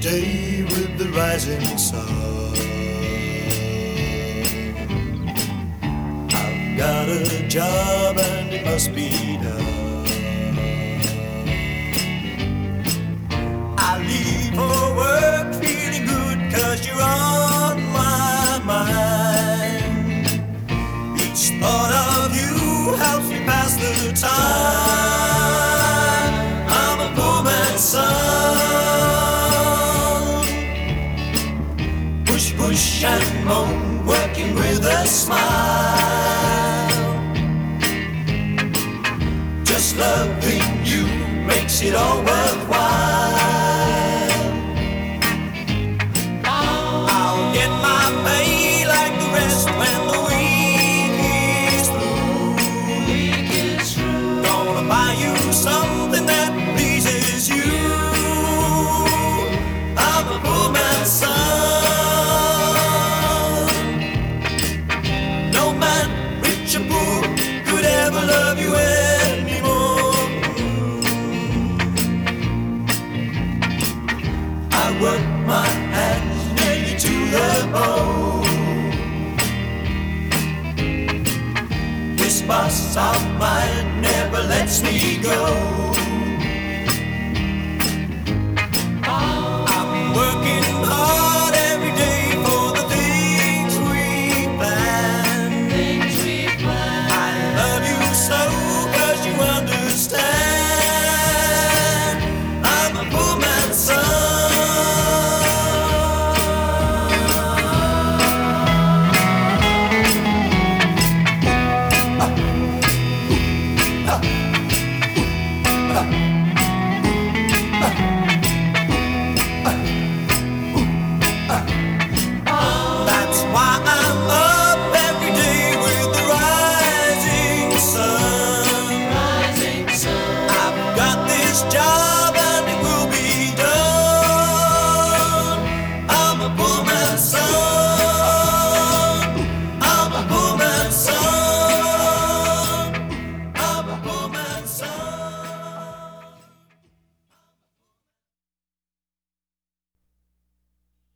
day with the rising sun. I've got a job and it must be done. I leave for work feeling good 'cause you're on my mind. Each thought of you helps me pass the time. I'm a poor man's son. Push, push and moan, working with a smile. Just loving you makes it all worthwhile. I'll get my pay like the rest when the week is through. Gonna buy you something that pleases you. I'm a poor man's son. No man, rich or poor, could ever love you anymore. I work my hands nearly to the bone. This boss of mine never lets me go.